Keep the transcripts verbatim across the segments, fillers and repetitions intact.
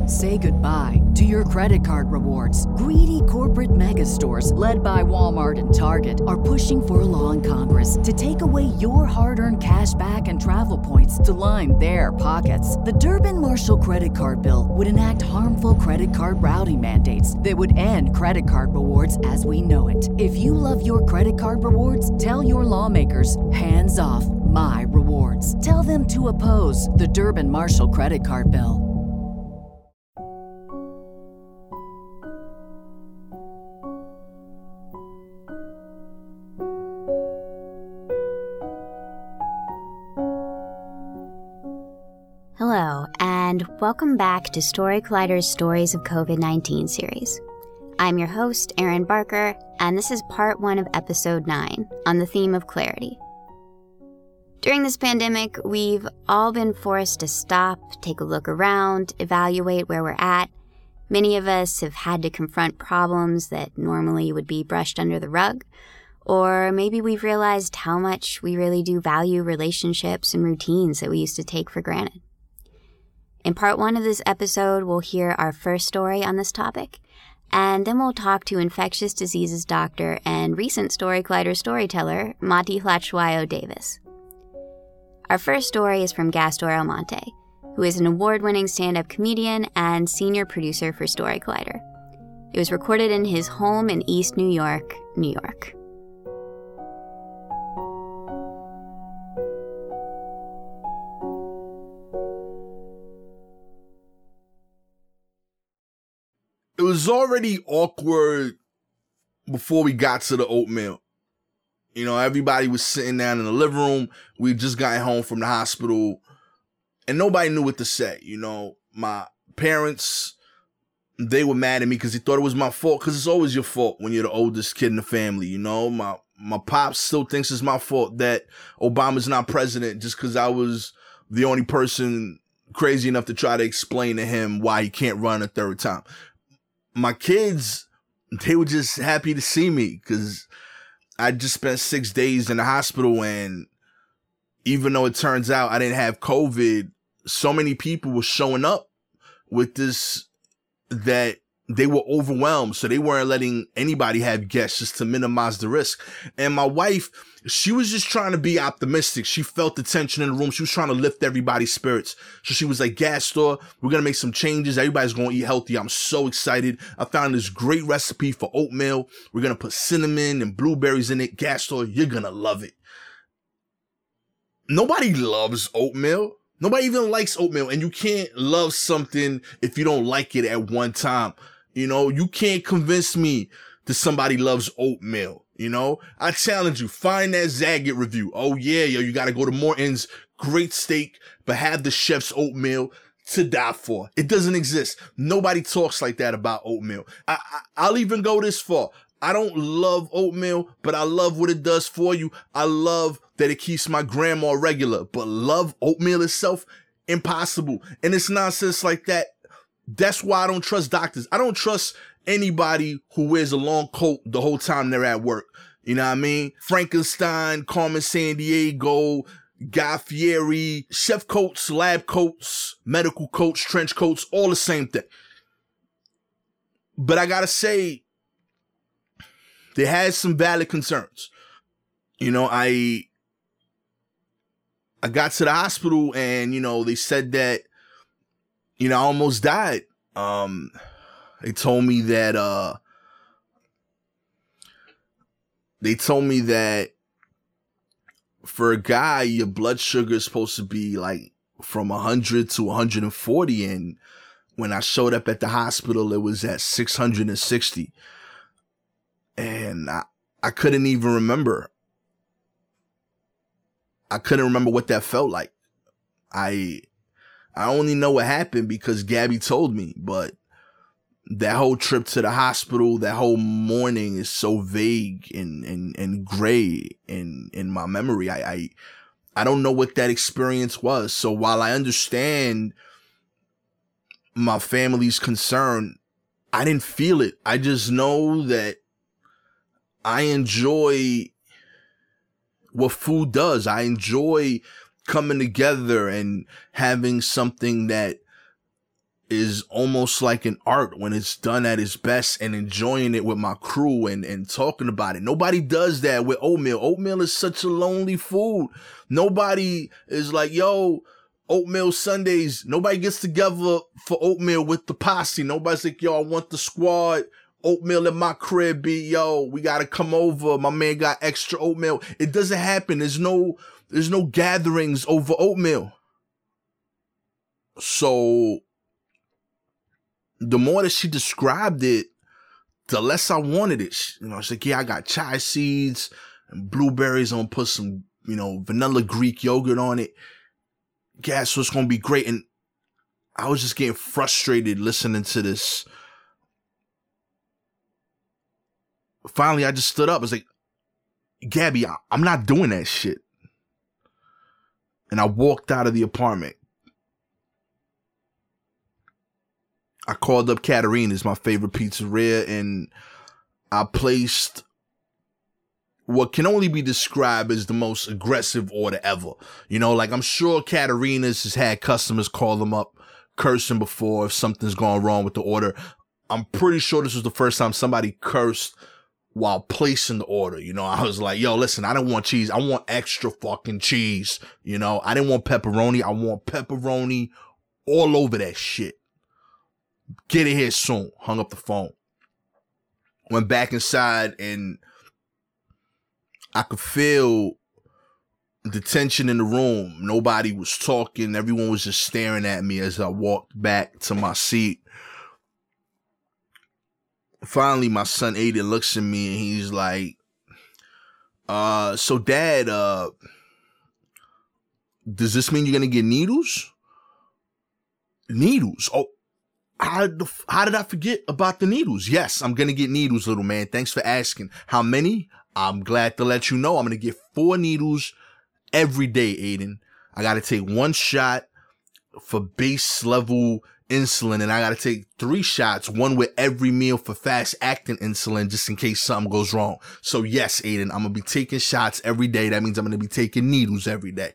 Say goodbye to your credit card rewards. Greedy corporate mega stores, led by Walmart and Target, are pushing for a law in Congress to take away your hard-earned cash back and travel points to line their pockets. The Durbin-Marshall credit card bill would enact harmful credit card routing mandates that would end credit card rewards as we know it. If you love your credit card rewards, tell your lawmakers, hands off my rewards. Tell them to oppose the Durbin-Marshall credit card bill. Hello, and welcome back to Story Collider's Stories of COVID nineteen series. I'm your host, Erin Barker, and this is part one of episode nine on the theme of clarity. During this pandemic, we've all been forced to stop, take a look around, evaluate where we're at. Many of us have had to confront problems that normally would be brushed under the rug, or maybe we've realized how much we really do value relationships and routines that we used to take for granted. In part one of this episode, we'll hear our first story on this topic, and then we'll talk to infectious diseases doctor and recent Story Collider storyteller, Mati Hlatshwayo Davis. Our first story is from Gastor Almonte, who is an award-winning stand-up comedian and senior producer for Story Collider. It was recorded in his home in East New York, New York. It was already awkward before we got to the oatmeal. You know, everybody was sitting down in the living room. We just got home from the hospital and nobody knew what to say. You know, my parents, they were mad at me because they thought it was my fault, because it's always your fault when you're the oldest kid in the family. You know, my, my pops still thinks it's my fault that Obama's not president just because I was the only person crazy enough to try to explain to him why he can't run a third time. My kids, they were just happy to see me because I just spent six days in the hospital, and even though it turns out I didn't have COVID, so many people were showing up with this that they were overwhelmed. So they weren't letting anybody have guests just to minimize the risk. And my wife, she was just trying to be optimistic. She felt the tension in the room. She was trying to lift everybody's spirits. So she was like, Gastor, we're going to make some changes. Everybody's going to eat healthy. I'm so excited. I found this great recipe for oatmeal. We're going to put cinnamon and blueberries in it. Gastor, you're going to love it. Nobody loves oatmeal. Nobody even likes oatmeal. And you can't love something if you don't like it at one time. You know, you can't convince me that somebody loves oatmeal. You know, I challenge you, find that Zagat review. Oh yeah, yo, you got to go to Morton's, great steak, but have the chef's oatmeal to die for. It doesn't exist. Nobody talks like that about oatmeal. I, I, I'll even go this far. I don't love oatmeal, but I love what it does for you. I love that it keeps my grandma regular, but love oatmeal itself, impossible. And it's nonsense like that. That's why I don't trust doctors. I don't trust anybody who wears a long coat the whole time they're at work. You know what I mean? Frankenstein, Carmen Sandiego, Guy Fieri, chef coats, lab coats, medical coats, trench coats, all the same thing. But I gotta say, they had some valid concerns. You know, I I got to the hospital and, you know, they said that, you know, I almost died. Um, they told me that, uh, they told me that for a guy, your blood sugar is supposed to be like from one hundred to one hundred forty. And when I showed up at the hospital, it was at six hundred sixty. And I, I couldn't even remember. I couldn't remember what that felt like. I, I only know what happened because Gabby told me, but that whole trip to the hospital, that whole morning is so vague and, and, and gray in, in my memory. I, I, I don't know what that experience was. So while I understand my family's concern, I didn't feel it. I just know that I enjoy what food does. I enjoy coming together and having something that is almost like an art when it's done at its best, and enjoying it with my crew and, and talking about it. Nobody does that with oatmeal. Oatmeal is such a lonely food. Nobody is like, yo, oatmeal Sundays. Nobody gets together for oatmeal with the posse. Nobody's like, yo, I want the squad oatmeal at my crib. Be, yo, we got to come over. My man got extra oatmeal. It doesn't happen. There's no, there's no gatherings over oatmeal. So the more that she described it, the less I wanted it. You know, she's like, yeah, I got chia seeds and blueberries. I'm gonna put some, you know, vanilla Greek yogurt on it. Yeah, so it's gonna be great. And I was just getting frustrated listening to this. Finally, I just stood up. I was like, Gabby, I- I'm not doing that shit. And I walked out of the apartment. I called up Katerina's, my favorite pizzeria, and I placed what can only be described as the most aggressive order ever. You know, like I'm sure Katerina's has had customers call them up cursing before if something's gone wrong with the order. I'm pretty sure this was the first time somebody cursed while placing the order. You know, I was like, yo, listen, I don't want cheese. I want extra fucking cheese. You know, I didn't want pepperoni. I want pepperoni all over that shit. Get it here soon. Hung up the phone. Went back inside and I could feel the tension in the room. Nobody was talking. Everyone was just staring at me as I walked back to my seat. Finally, my son Aiden looks at me and he's like, uh, so dad, uh, does this mean you're going to get needles? Needles? Oh, how did, the, how did I forget about the needles? Yes, I'm going to get needles, little man. Thanks for asking. How many? I'm glad to let you know I'm going to get four needles every day, Aiden. I got to take one shot for base level insulin, and I got to take three shots, one with every meal for fast acting insulin, just in case something goes wrong. So yes, Aiden, I'm going to be taking shots every day. That means I'm going to be taking needles every day.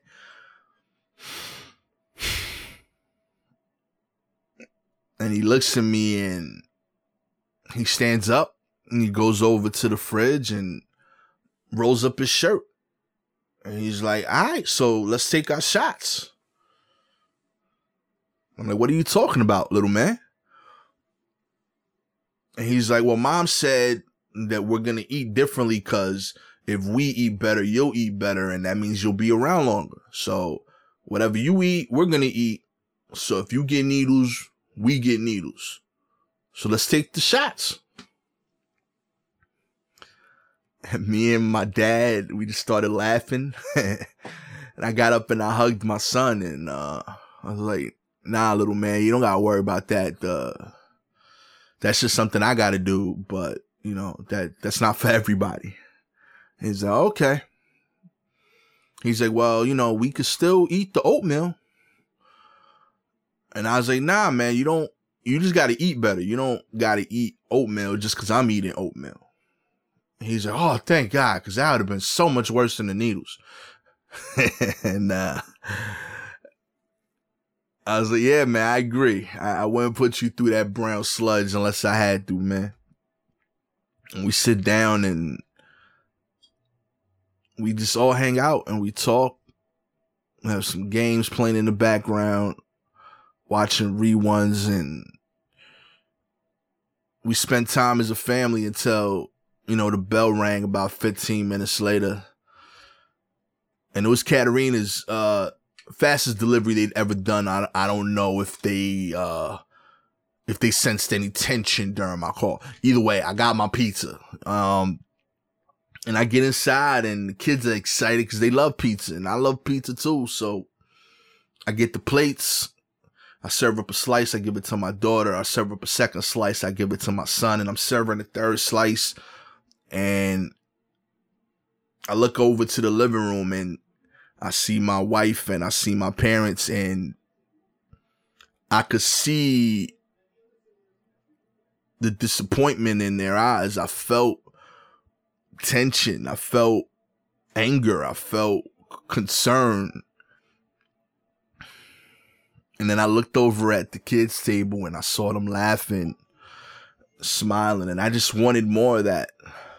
And he looks at me and he stands up and he goes over to the fridge and rolls up his shirt. And he's like, all right, so let's take our shots. I'm like, what are you talking about, little man? And he's like, well, mom said that we're going to eat differently because if we eat better, you'll eat better. And that means you'll be around longer. So whatever you eat, we're going to eat. So if you get needles, we get needles. So let's take the shots. And me and my dad, we just started laughing. And I got up and I hugged my son. And uh, I was like, nah, little man, you don't got to worry about that. Uh, that's just something I got to do. But, you know, that that's not for everybody. He's like, okay. He's like, well, you know, we could still eat the oatmeal. And I was like, nah, man, you don't, you just got to eat better. You don't got to eat oatmeal just because I'm eating oatmeal. He's like, oh, thank God, because that would have been so much worse than the needles. And uh, I was like, yeah, man, I agree. I, I wouldn't put you through that brown sludge unless I had to, man. And we sit down and we just all hang out and we talk. We have some games playing in the background, watching reruns, and we spend time as a family until, you know, the bell rang about fifteen minutes later. And it was Katerina's uh, fastest delivery they'd ever done. I, I don't know if they uh, if they sensed any tension during my call. Either way, I got my pizza. Um, and I get inside and the kids are excited because they love pizza. And I love pizza too. So I get the plates. I serve up a slice, I give it to my daughter. I serve up a second slice, I give it to my son. And I'm serving the third slice. And I look over to the living room and I see my wife and I see my parents. And I could see the disappointment in their eyes. I felt tension. I felt anger. I felt concern. And then I looked over at the kids' table and I saw them laughing, smiling, and I just wanted more of that.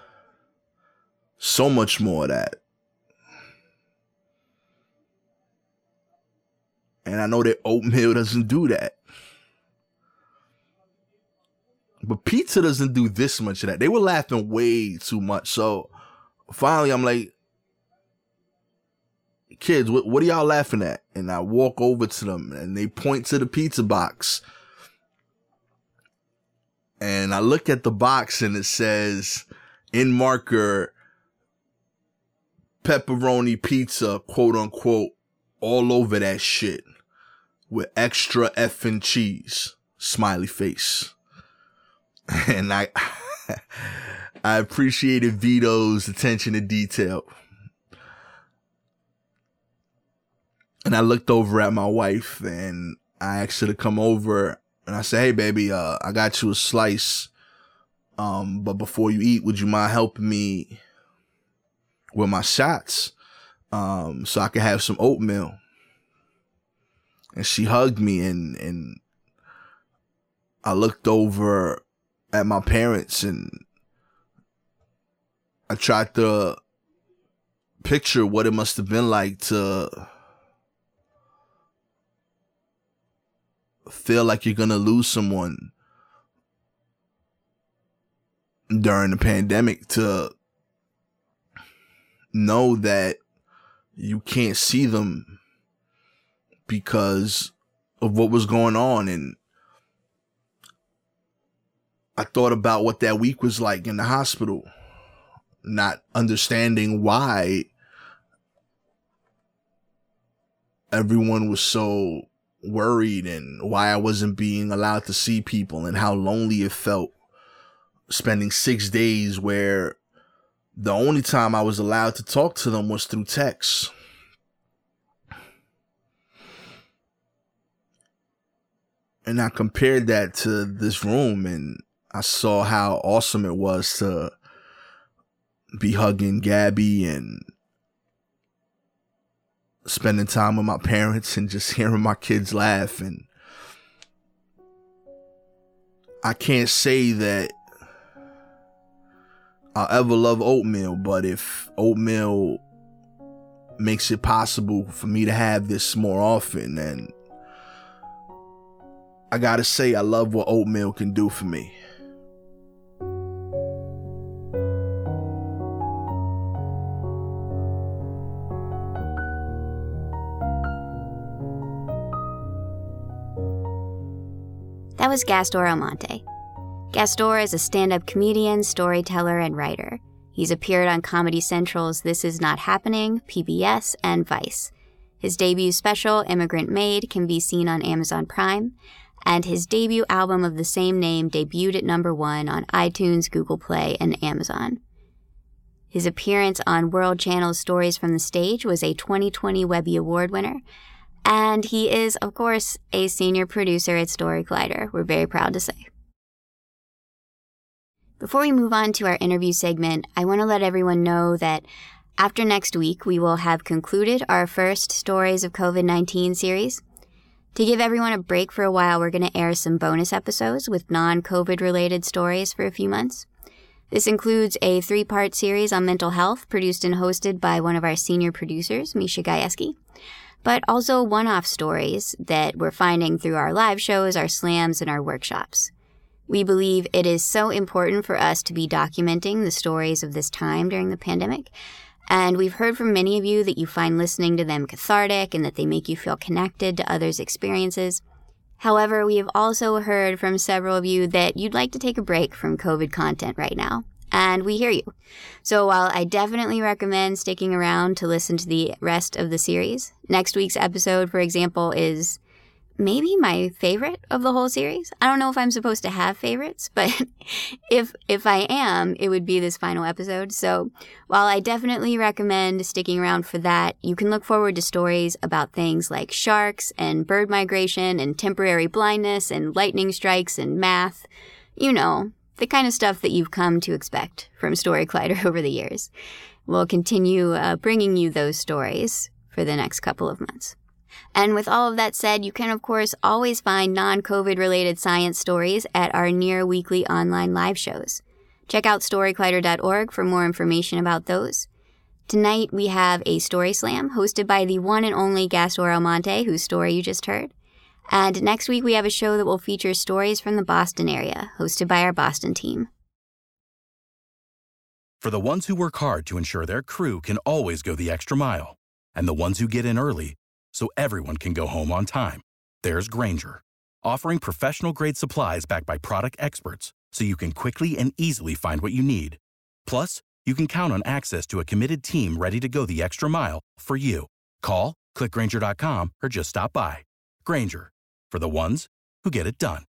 So much more of that. And I know that oatmeal doesn't do that. But pizza doesn't do this much of that. They were laughing way too much. So finally, I'm like, kids, what, what are y'all laughing at? And I walk over to them and they point to the pizza box. And I look at the box and it says in marker, pepperoni pizza, quote unquote, all over that shit with extra effing cheese, smiley face. And I, I appreciated Vito's attention to detail. And I looked over at my wife and I asked her to come over and I said, hey baby, uh, I got you a slice. Um, but before you eat, would you mind helping me with my shots? Um, so I could have some oatmeal. And she hugged me and, and I looked over at my parents and I tried to picture what it must have been like to feel like you're gonna lose someone during the pandemic, to know that you can't see them because of what was going on. And I thought about what that week was like in the hospital, not understanding why everyone was so worried and why I wasn't being allowed to see people and how lonely it felt spending six days where the only time I was allowed to talk to them was through text. And I compared that to this room and I saw how awesome it was to be hugging Gabby and spending time with my parents and just hearing my kids laugh. And I can't say that I'll ever love oatmeal, but if oatmeal makes it possible for me to have this more often, then I gotta say I love what oatmeal can do for me. That was Gastor Almonte. Gastor is a stand-up comedian, storyteller, and writer. He's appeared on Comedy Central's This Is Not Happening, P B S, and Vice. His debut special, Immigrant Maid, can be seen on Amazon Prime, and his debut album of the same name debuted at number one on iTunes, Google Play, and Amazon. His appearance on World Channel's Stories from the Stage was a twenty twenty Webby Award winner, and he is, of course, a senior producer at Story Collider, we're very proud to say. Before we move on to our interview segment, I want to let everyone know that after next week, we will have concluded our first Stories of COVID nineteen series. To give everyone a break for a while, we're going to air some bonus episodes with non-COVID related stories for a few months. This includes a three-part series on mental health produced and hosted by one of our senior producers, Misha Gajewski, but also one-off stories that we're finding through our live shows, our slams, and our workshops. We believe it is so important for us to be documenting the stories of this time during the pandemic, and we've heard from many of you that you find listening to them cathartic and that they make you feel connected to others' experiences. However, we have also heard from several of you that you'd like to take a break from COVID content right now, and we hear you. So while I definitely recommend sticking around to listen to the rest of the series, next week's episode, for example, is maybe my favorite of the whole series. I don't know if I'm supposed to have favorites, but if if I am, it would be this final episode. So while I definitely recommend sticking around for that, you can look forward to stories about things like sharks and bird migration and temporary blindness and lightning strikes and math. You know, the kind of stuff that you've come to expect from Story Collider over the years. We'll continue uh, bringing you those stories for the next couple of months. And with all of that said, you can, of course, always find non-COVID related science stories at our near weekly online live shows. Check out story collider dot org for more information about those. Tonight, we have a story slam hosted by the one and only Gastor Almonte, whose story you just heard. And next week, we have a show that will feature stories from the Boston area, hosted by our Boston team. For the ones who work hard to ensure their crew can always go the extra mile, and the ones who get in early so everyone can go home on time, there's Grainger, offering professional-grade supplies backed by product experts so you can quickly and easily find what you need. Plus, you can count on access to a committed team ready to go the extra mile for you. Call, click Grainger dot com, or just stop by. Grainger, for the ones who get it done.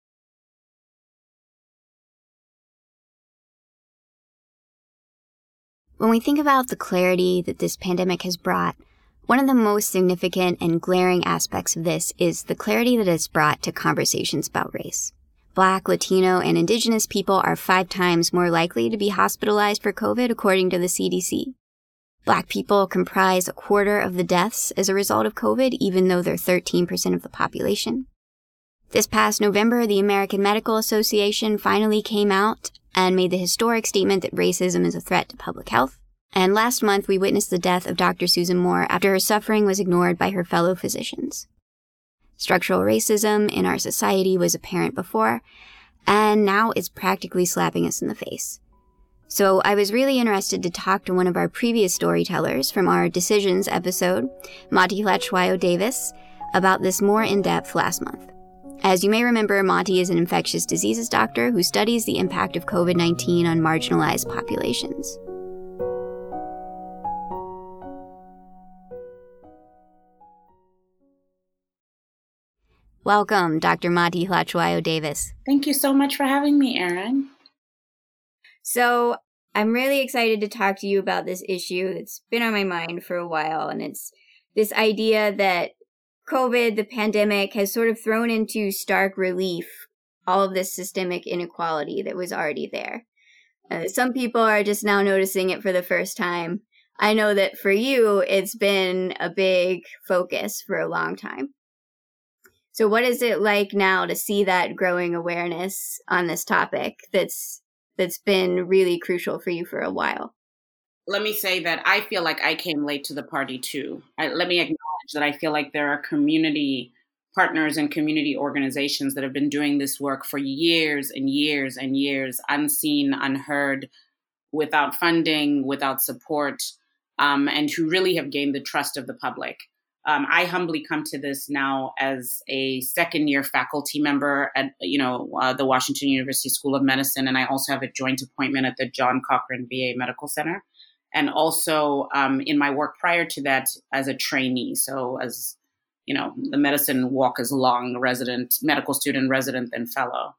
When we think about the clarity that this pandemic has brought, one of the most significant and glaring aspects of this is the clarity that it's brought to conversations about race. Black, Latino, and Indigenous people are five times more likely to be hospitalized for COVID, according to the C D C. Black people comprise a quarter of the deaths as a result of COVID, even though they're thirteen percent of the population. This past November, the American Medical Association finally came out and made the historic statement that racism is a threat to public health. And last month, we witnessed the death of Doctor Susan Moore after her suffering was ignored by her fellow physicians. Structural racism in our society was apparent before, and now it's practically slapping us in the face. So I was really interested to talk to one of our previous storytellers from our Decisions episode, Monty Hlatchwayo Davis, about this more in depth last month. As you may remember, Monty is an infectious diseases doctor who studies the impact of COVID nineteen on marginalized populations. Welcome, Doctor Monty Hlatchwayo Davis. Thank you so much for having me, Erin. So I'm really excited to talk to you about this issue that's been on my mind for a while, and it's this idea that COVID, the pandemic, has sort of thrown into stark relief all of this systemic inequality that was already there. Uh, some people are just now noticing it for the first time. I know that for you, it's been a big focus for a long time. So what is it like now to see that growing awareness on this topic that's that's been really crucial for you for a while? Let me say that I feel like I came late to the party too. I, let me acknowledge that I feel like there are community partners and community organizations that have been doing this work for years and years and years, unseen, unheard, without funding, without support, um, and who really have gained the trust of the public. Um, I humbly come to this now as a second-year faculty member at, you know, uh, the Washington University School of Medicine, and I also have a joint appointment at the John Cochrane V A Medical Center, and also um, in my work prior to that as a trainee. So as, you know, the medicine walk is long, resident, medical student, resident, and fellow.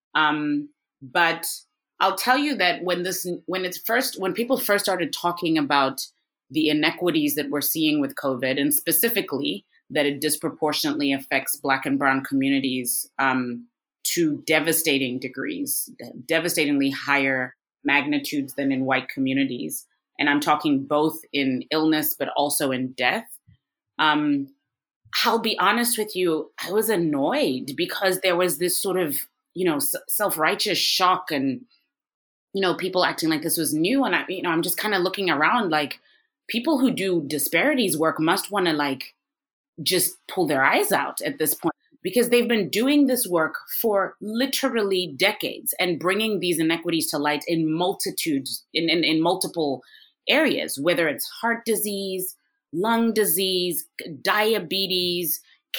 Um, but I'll tell you that when this, when it's first, when people first started talking about the inequities that we're seeing with COVID, and specifically that it disproportionately affects Black and Brown communities um, to devastating degrees, devastatingly higher magnitudes than in white communities. And I'm talking both in illness, but also in death. Um, I'll be honest with you, I was annoyed because there was this sort of, you know, self-righteous shock and, you know, people acting like this was new. And I, you know, I'm just kind of looking around like, people who do disparities work must want to like just pull their eyes out at this point, because they've been doing this work for literally decades and bringing these inequities to light in multitudes, in, in, in multiple areas, whether it's heart disease, lung disease, diabetes,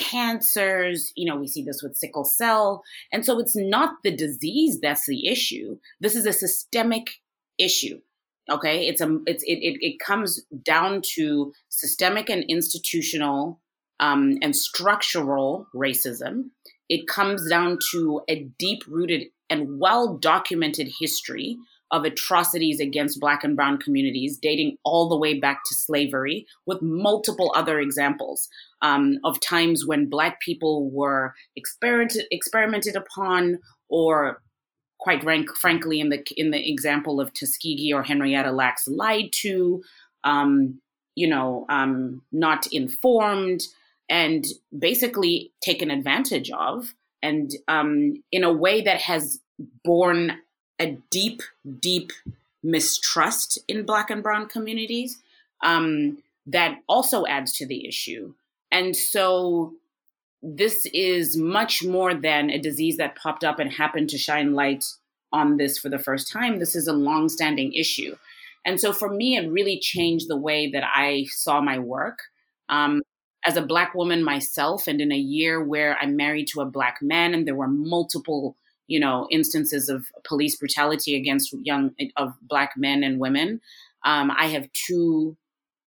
cancers. You know, we see this with sickle cell. And so it's not the disease that's the issue. This is a systemic issue. Okay, it's a it's it it, it comes down to systemic and institutional um, and structural racism. It comes down to a deep-rooted and well-documented history of atrocities against Black and Brown communities, dating all the way back to slavery, with multiple other examples um, of times when Black people were experimented experimented upon, or quite rank, frankly, in the in the example of Tuskegee or Henrietta Lacks, lied to, um, you know, um, not informed. and basically taken advantage of, and um, in a way that has borne a deep, deep mistrust in Black and Brown communities um, that also adds to the issue. And so this is much more than a disease that popped up and happened to shine light on this for the first time. This is a longstanding issue. And so for me, it really changed the way that I saw my work. Um, as a Black woman myself, and in a year where I'm married to a Black man, and there were multiple, you know, instances of police brutality against young, of Black men and women. Um, I have two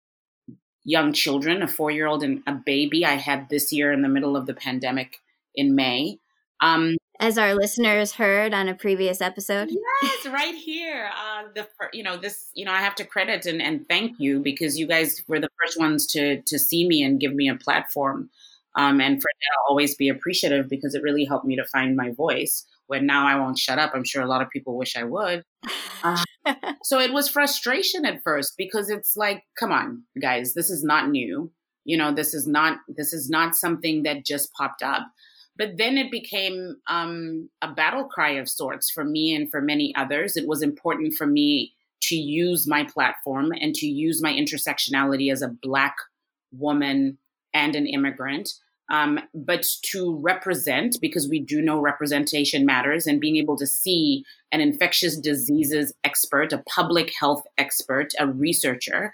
young children, a four-year-old and a baby I had this year in the middle of the pandemic in May. Um, As our listeners heard on a previous episode. Yes, right here. Uh, the you know this you know I have to credit and, and thank you, because you guys were the first ones to to see me and give me a platform. Um, and for that, I'll always be appreciative, because it really helped me to find my voice. When now I won't shut up. I'm sure a lot of people wish I would. Uh, so it was frustration at first, because it's like, come on, guys, this is not new. You know, this is not this is not something that just popped up. But then it became um, a battle cry of sorts for me and for many others. It was important for me to use my platform and to use my intersectionality as a Black woman and an immigrant, um, but to represent, because we do know representation matters, and being able to see an infectious diseases expert, a public health expert, a researcher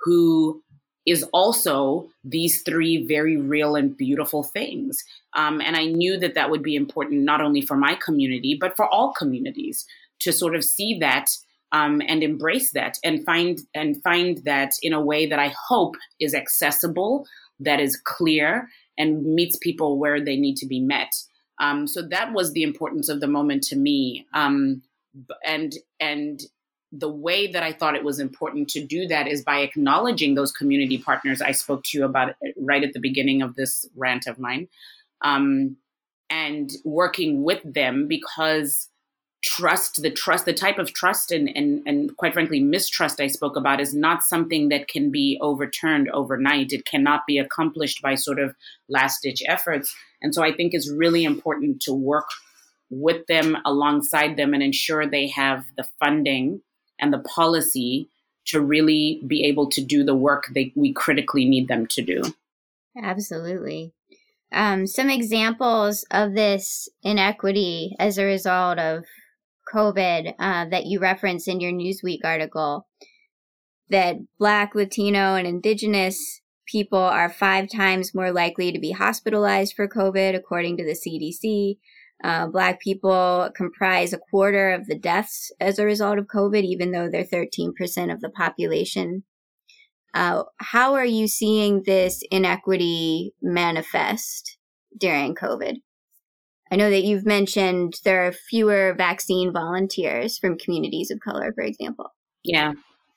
who is also these three very real and beautiful things. Um, and I knew that that would be important not only for my community, but for all communities, to sort of see that um, and embrace that, and find and find that in a way that I hope is accessible, that is clear, and meets people where they need to be met. Um, so that was the importance of the moment to me. Um, and and the way that I thought it was important to do that is by acknowledging those community partners I spoke to you about right at the beginning of this rant of mine, um, and working with them, because trust, the trust, the type of trust and, and, and quite frankly, mistrust I spoke about is not something that can be overturned overnight. It cannot be accomplished by sort of last ditch efforts. And so I think it's really important to work with them, alongside them, and ensure they have the funding and the policy to really be able to do the work they, we critically need them to do. Absolutely. Um, some examples of this inequity as a result of COVID uh, that you reference in your Newsweek article, that Black, Latino, and Indigenous people are five times more likely to be hospitalized for COVID, according to the C D C. Uh, Black people comprise a quarter of the deaths as a result of COVID, even though they're thirteen percent of the population. Uh, how are you seeing this inequity manifest during COVID? I know that you've mentioned there are fewer vaccine volunteers from communities of color, for example. Yeah.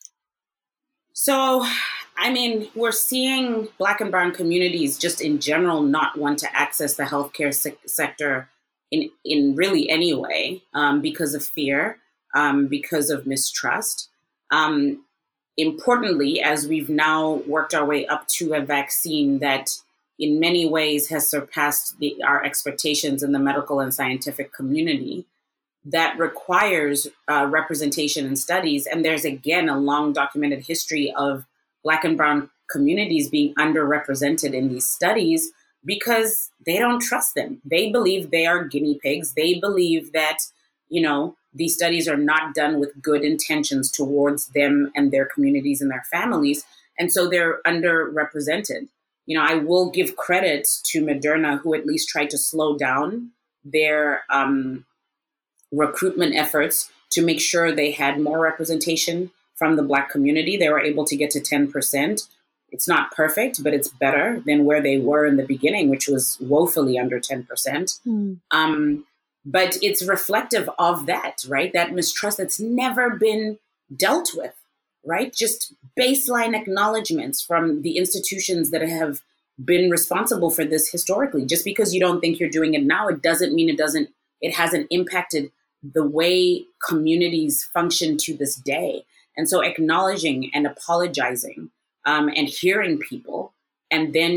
So, I mean, we're seeing Black and Brown communities just in general not want to access the healthcare se- sector in, in really any way, um, because of fear, um, because of mistrust. Um, importantly, as we've now worked our way up to a vaccine that in many ways has surpassed the, our expectations in the medical and scientific community, that requires uh, representation in studies. And there's, again, a long documented history of Black and Brown communities being underrepresented in these studies because they don't trust them. They believe they are guinea pigs. They believe that, you know, these studies are not done with good intentions towards them and their communities and their families. And so they're underrepresented. You know, I will give credit to Moderna, who at least tried to slow down their um, recruitment efforts to make sure they had more representation from the Black community. They were able to get to ten percent. It's not perfect, but it's better than where they were in the beginning, which was woefully under ten percent. Mm. Um, but it's reflective of that, right? That mistrust that's never been dealt with, right? Just baseline acknowledgements from the institutions that have been responsible for this historically. Just because you don't think you're doing it now, it doesn't mean it doesn't, it hasn't impacted the way communities function to this day. And so acknowledging and apologizing um, and hearing people, and then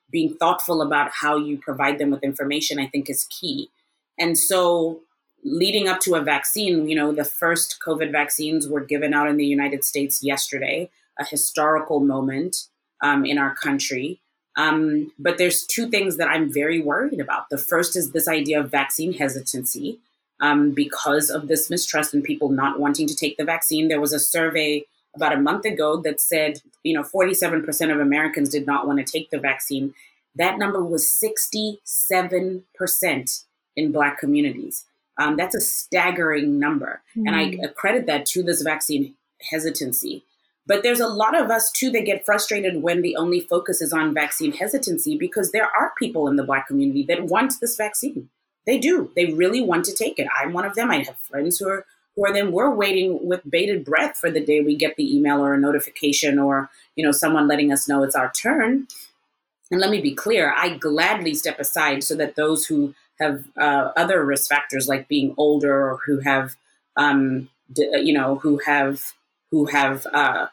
being thoughtful about how you provide them with information, I think, is key. And so leading up to a vaccine, you know, the first COVID vaccines were given out in the United States yesterday, a historical moment um, in our country. Um, but there's two things that I'm very worried about. The first is this idea of vaccine hesitancy um, because of this mistrust and people not wanting to take the vaccine. There was a survey about a month ago that said, you know, forty-seven percent of Americans did not want to take the vaccine. That number was sixty-seven percent in Black communities. Um, that's a staggering number. Mm. And I credit that to this vaccine hesitancy. But there's a lot of us, too, that get frustrated when the only focus is on vaccine hesitancy, because there are people in the Black community that want this vaccine. They do. They really want to take it. I'm one of them. I have friends who are who are then we're waiting with bated breath for the day we get the email or a notification or, you know, someone letting us know it's our turn. And let me be clear, I gladly step aside so that those who have uh, other risk factors like being older or who have, um, d- you know, who have who have uh,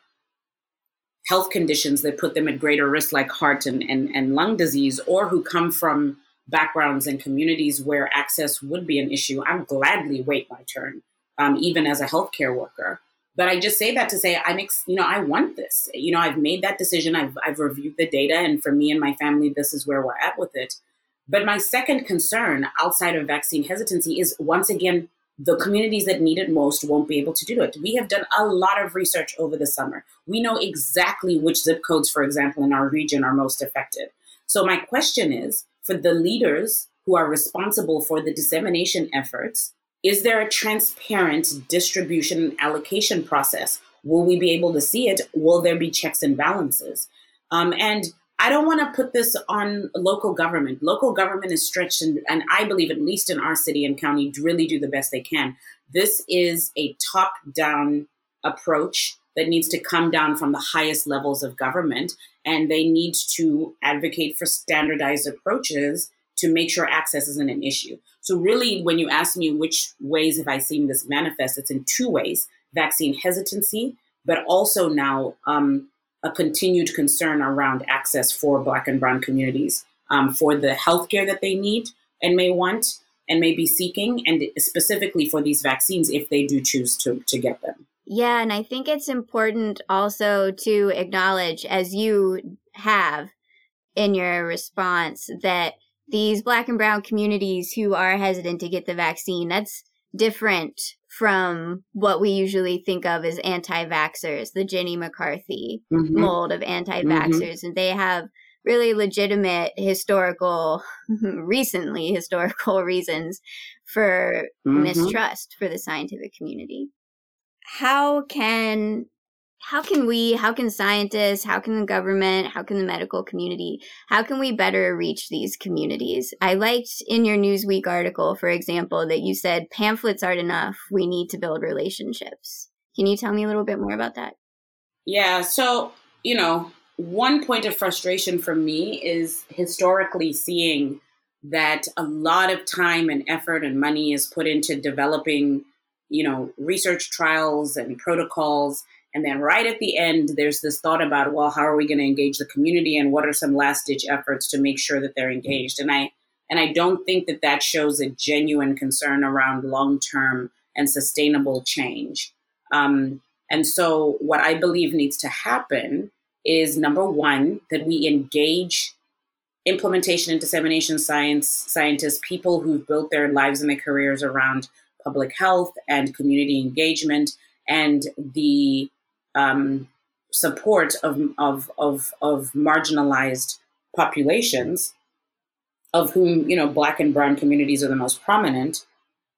health conditions that put them at greater risk, like heart and, and, and lung disease, or who come from backgrounds and communities where access would be an issue, I'm gladly wait my turn, um, even as a healthcare worker. But I just say that to say, I'm, ex- you know, I want this. You know, I've made that decision. I've, I've reviewed the data. And for me and my family, this is where we're at with it. But my second concern outside of vaccine hesitancy is, once again, the communities that need it most won't be able to do it. We have done a lot of research over the summer. We know exactly which zip codes, for example, in our region are most affected. So my question is, for the leaders who are responsible for the dissemination efforts, is there a transparent distribution and allocation process? Will we be able to see it? Will there be checks and balances? Um, and I don't want to put this on local government. Local government is stretched, and, and I believe, at least in our city and county, really do the best they can. This is a top-down approach that needs to come down from the highest levels of government, and they need to advocate for standardized approaches to make sure access isn't an issue. So really, when you ask me which ways have I seen this manifest, it's in two ways: vaccine hesitancy, but also now um, a continued concern around access for Black and Brown communities um, for the healthcare that they need and may want and may be seeking, and specifically for these vaccines if they do choose to, to get them. Yeah, and I think it's important also to acknowledge, as you have in your response, that these Black and Brown communities who are hesitant to get the vaccine, that's different from what we usually think of as anti-vaxxers, the Jenny McCarthy mm-hmm. mold of anti-vaxxers. Mm-hmm. And they have really legitimate historical, recently historical reasons for mm-hmm. mistrust for the scientific community. How can How can we, how can scientists, how can the government, how can the medical community, how can we better reach these communities? I liked in your Newsweek article, for example, that you said pamphlets aren't enough. We need to build relationships. Can you tell me a little bit more about that? Yeah. So, you know, one point of frustration for me is historically seeing that a lot of time and effort and money is put into developing, you know, research trials and protocols. And then right at the end, there's this thought about, well, how are we going to engage the community, and what are some last ditch efforts to make sure that they're engaged? And I and I don't think that that shows a genuine concern around long-term and sustainable change. Um, and so what I believe needs to happen is, number one, that we engage implementation and dissemination science scientists, people who've built their lives and their careers around public health and community engagement, and the Um, support of, of of of marginalized populations, of whom, you know, Black and Brown communities are the most prominent,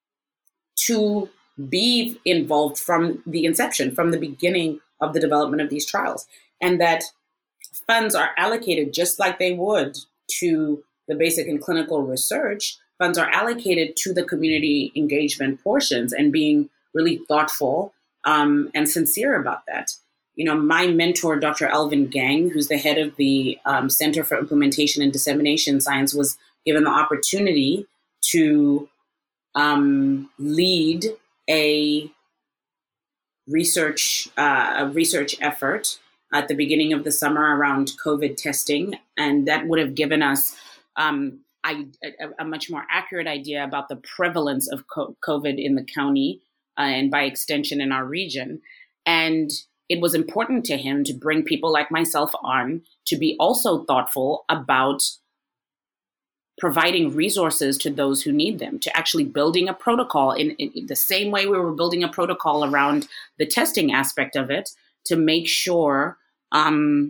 to be involved from the inception, from the beginning of the development of these trials, and that funds are allocated just like they would to the basic and clinical research. Funds are allocated to the community engagement portions, and being really thoughtful Um, and sincere about that. You know, my mentor, Doctor Alvin Gang, who's the head of the um, Center for Implementation and Dissemination Science, was given the opportunity to um, lead a research uh, a research effort at the beginning of the summer around COVID testing, and that would have given us um, I, a, a much more accurate idea about the prevalence of COVID in the county uh, and by extension in our region. And it was important to him to bring people like myself on to be also thoughtful about providing resources to those who need them, to actually building a protocol in, in the same way we were building a protocol around the testing aspect of it, to make sure um,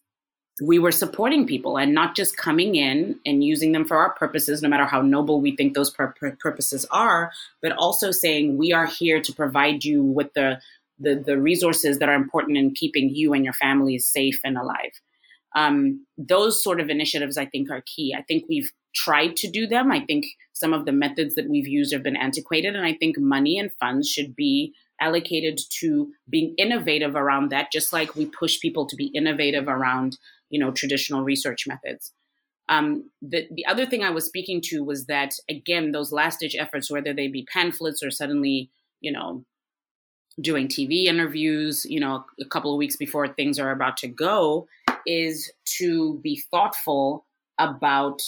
we were supporting people and not just coming in and using them for our purposes, no matter how noble we think those pur- purposes are, but also saying we are here to provide you with the, the, the resources that are important in keeping you and your families safe and alive. Um, those sort of initiatives, I think, are key. I think we've tried to do them. I think some of the methods that we've used have been antiquated, and I think money and funds should be allocated to being innovative around that, just like we push people to be innovative around, you know, traditional research methods. Um, the, the other thing I was speaking to was that, again, those last-ditch efforts, whether they be pamphlets or suddenly, you know, doing T V interviews, you know, a couple of weeks before things are about to go, is to be thoughtful about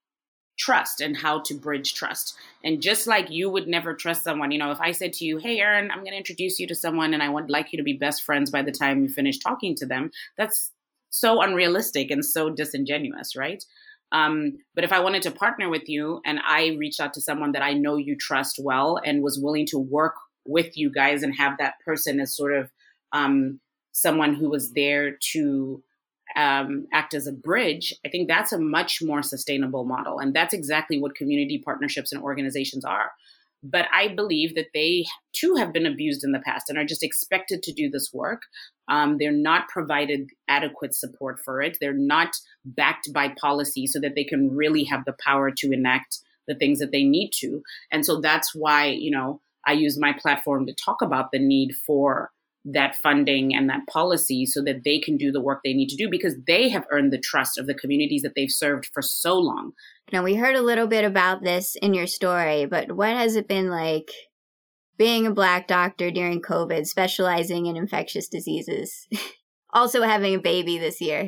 trust and how to bridge trust. And just like you would never trust someone, you know, if I said to you, hey, Erin, I'm going to introduce you to someone and I would like you to be best friends by the time you finish talking to them, that's so unrealistic and so disingenuous, right? Um, but if I wanted to partner with you and I reached out to someone that I know you trust well and was willing to work with you guys and have that person as sort of um, someone who was there to um, act as a bridge, I think that's a much more sustainable model. And that's exactly what community partnerships and organizations are. But I believe that they too have been abused in the past and are just expected to do this work. Um, they're not provided adequate support for it. They're not backed by policy so that they can really have the power to enact the things that they need to. And so that's why, you know, I use my platform to talk about the need for that funding and that policy so that they can do the work they need to do, because they have earned the trust of the communities that they've served for so long. Now, we heard a little bit about this in your story, but what has it been like being a Black doctor during COVID, specializing in infectious diseases, also having a baby this year?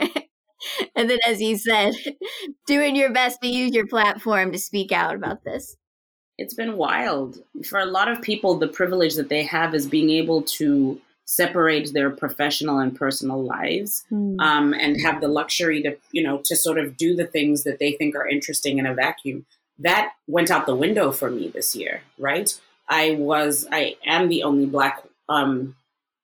And then, as you said, doing your best to use your platform to speak out about this. It's been wild. For a lot of people, the privilege that they have is being able to separate their professional and personal lives mm. um, and have the luxury to, you know, to sort of do the things that they think are interesting in a vacuum. That went out the window for me this year, right? I was, I am the only Black um,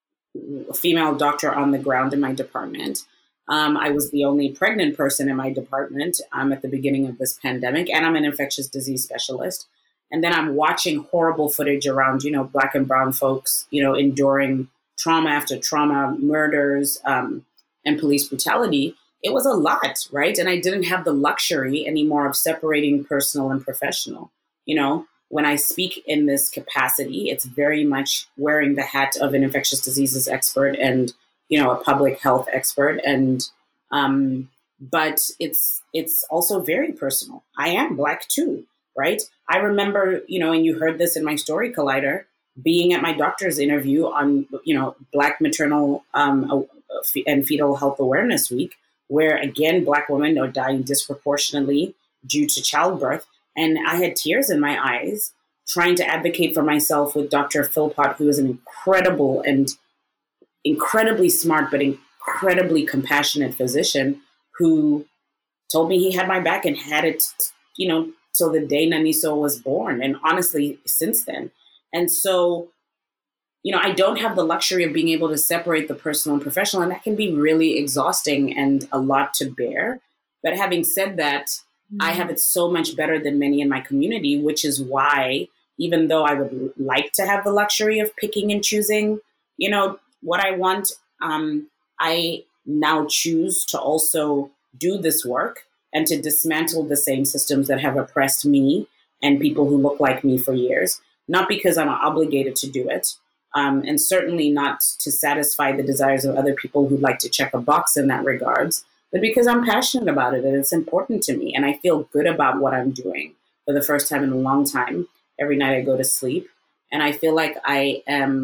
female doctor on the ground in my department. Um, I was the only pregnant person in my department um, at the beginning of this pandemic, and I'm an infectious disease specialist. And then I'm watching horrible footage around, you know, Black and brown folks, you know, enduring trauma after trauma, murders, um, and police brutality. It was a lot, right? And I didn't have the luxury anymore of separating personal and professional. You know, when I speak in this capacity, it's very much wearing the hat of an infectious diseases expert and, you know, a public health expert. And, um, but it's, it's also very personal. I am Black too, right? I remember, you know, and you heard this in my story, Collider, being at my doctor's interview on, you know, Black Maternal um, and Fetal Health Awareness Week, where, again, Black women are dying disproportionately due to childbirth. And I had tears in my eyes trying to advocate for myself with Doctor Philpott, who is an incredible and incredibly smart, but incredibly compassionate physician who told me he had my back and had it, you know, till the day Naniso was born, and honestly, since then. And so, you know, I don't have the luxury of being able to separate the personal and professional, and that can be really exhausting and a lot to bear. But having said that, mm-hmm. I have it so much better than many in my community, which is why, even though I would like to have the luxury of picking and choosing, you know, what I want, um, I now choose to also do this work and to dismantle the same systems that have oppressed me and people who look like me for years, not because I'm obligated to do it, um, and certainly not to satisfy the desires of other people who'd like to check a box in that regards, but because I'm passionate about it and it's important to me and I feel good about what I'm doing for the first time in a long time. Every night I go to sleep and I feel like I am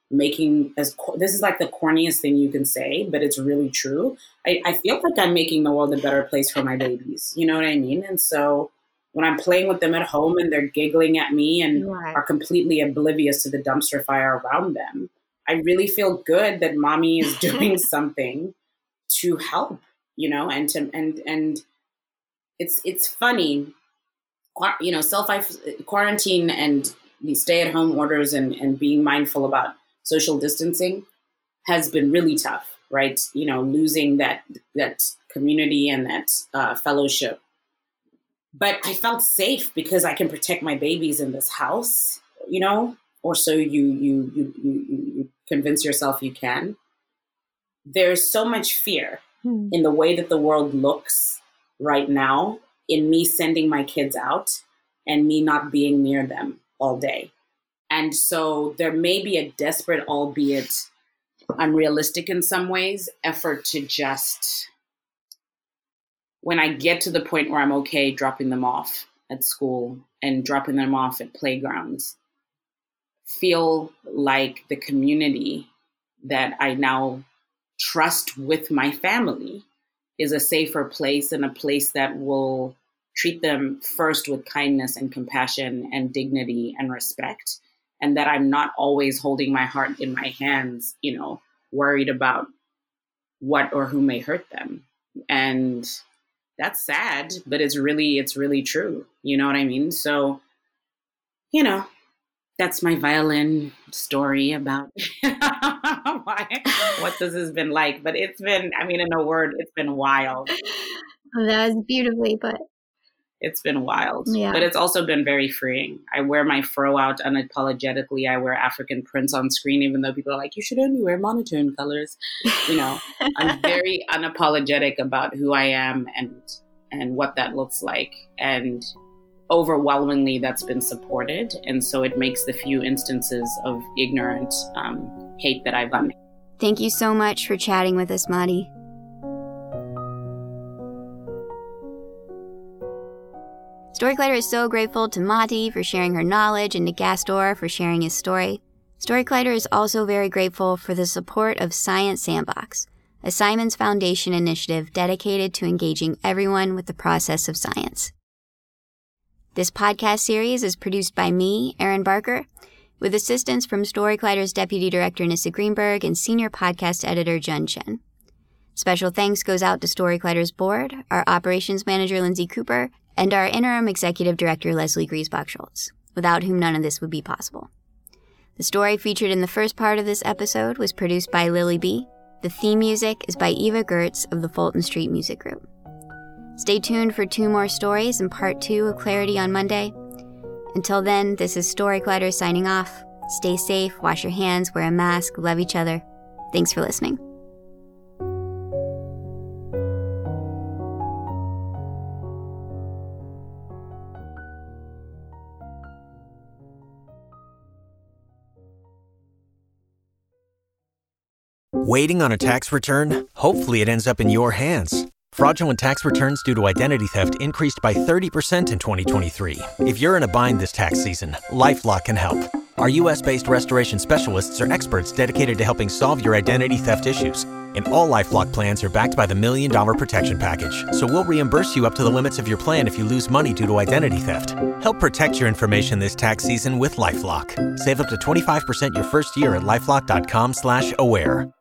making, as this is like the corniest thing you can say, but it's really true. I, I feel like I'm making the world a better place for my babies. You know what I mean? And so when I'm playing with them at home and they're giggling at me and Right. are completely oblivious to the dumpster fire around them, I really feel good that mommy is doing something to help, you know, and to, and, and it's, it's funny, you know, self quarantine and the stay at home orders and, and being mindful about social distancing has been really tough, right? You know, losing that, that community and that uh, fellowship. But I felt safe because I can protect my babies in this house, you know, or so you, you, you, you, you convince yourself you can. There's so much fear hmm. in the way that the world looks right now in me sending my kids out and me not being near them all day. And so there may be a desperate, albeit unrealistic in some ways, effort to just, when I get to the point where I'm okay dropping them off at school and dropping them off at playgrounds, feel like the community that I now trust with my family is a safer place and a place that will treat them first with kindness and compassion and dignity and respect. And that I'm not always holding my heart in my hands, you know, worried about what or who may hurt them. And that's sad, but it's really, it's really true. You know what I mean? So, you know, that's my violin story about why, what this has been like. But it's been, I mean, in a word, it's been wild. Oh, that was beautifully put. It's been wild, yeah. But it's also been very freeing. I wear my fro out unapologetically. I wear African prints on screen, even though people are like, you should only wear monotone colors. You know, I'm very unapologetic about who I am and and what that looks like. And overwhelmingly, that's been supported. And so it makes the few instances of ignorant um, hate that I've gotten. Thank you so much for chatting with us, Madi. Story Collider is so grateful to Madi for sharing her knowledge and to Gastor for sharing his story. Story Collider is also very grateful for the support of Science Sandbox, a Simons Foundation initiative dedicated to engaging everyone with the process of science. This podcast series is produced by me, Erin Barker, with assistance from Story Collider's Deputy Director Nissa Greenberg and Senior Podcast Editor Jun Chen. Special thanks goes out to Story Collider's board, our Operations Manager Lindsay Cooper, and our Interim Executive Director Leslie Griesbach-Schultz, without whom none of this would be possible. The story featured in the first part of this episode was produced by Lily B. The theme music is by Eva Gertz of the Fulton Street Music Group. Stay tuned for two more stories in part two of Clarity on Monday. Until then, this is Story Collider signing off. Stay safe, wash your hands, wear a mask, love each other. Thanks for listening. Waiting on a tax return? Hopefully it ends up in your hands. Fraudulent tax returns due to identity theft increased by thirty percent in twenty twenty-three. If you're in a bind this tax season, LifeLock can help. Our U S based restoration specialists are experts dedicated to helping solve your identity theft issues. And all LifeLock plans are backed by the Million Dollar Protection Package. So we'll reimburse you up to the limits of your plan if you lose money due to identity theft. Help protect your information this tax season with LifeLock. Save up to twenty-five percent your first year at LifeLock.com slash aware.